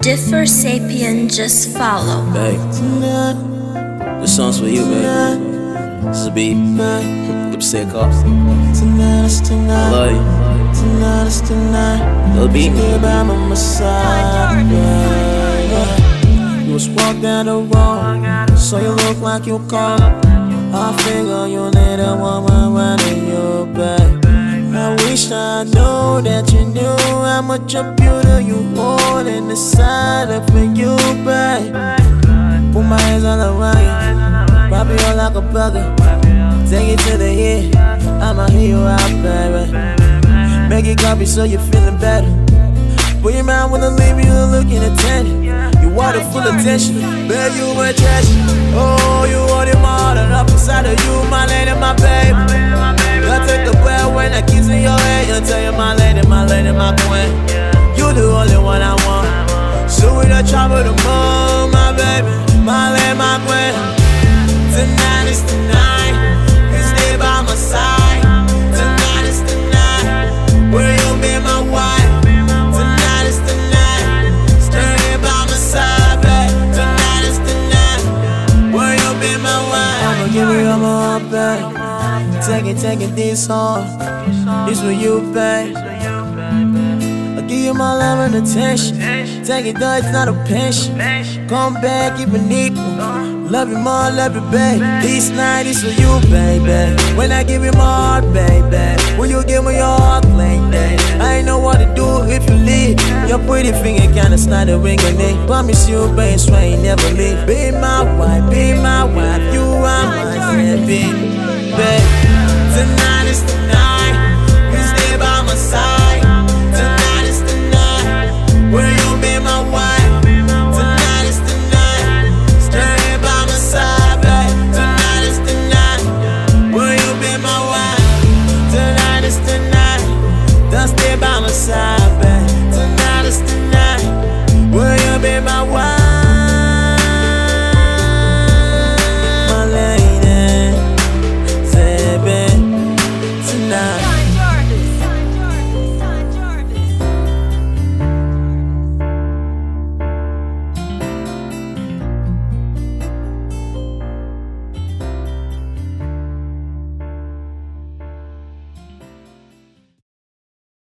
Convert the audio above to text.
Differ sapien, just follow. Babe, this song's for you, babe. This is a beat. Keep sick off. I love you. Little beat. You was walk down the road, so you look like you call. I figure you need a woman running you back. I wish I knew that you knew how much of beauty you hold in the side of you, babe. Put my hands all around you, wrap you all like a bugger. Take it to the head, I'ma hear you out, baby. Make it copy so you're feeling better. Put your mind when I leave you looking attentive. You water full of tension, babe, you a treasure. Oh, you want it more than up inside of you, my lady, my baby. I take the breath when I kiss in your head. You tell you my lady, my queen. You the only one I want. So we don't travel the moon, my baby, my lady, my queen. Tonight is the night, you stay by my side. Tonight is the night, will you be my wife? Tonight is the night, stay by my side, babe. Tonight is the night, will you be my wife? I'ma give you all my heart, babe. Take it this hard. This for you, babe. I'll give you my love and attention. Take it though, it's not a pension. Come back, keep it equal. Love you more, love you, babe. This night is for you, baby. When I give you my heart, baby, will you give me your heart like that? I ain't know what to do if you leave. Your pretty finger kinda snide a ring on it. Promise you, babe, swear you never leave. Be my wife, you are my baby. Tonight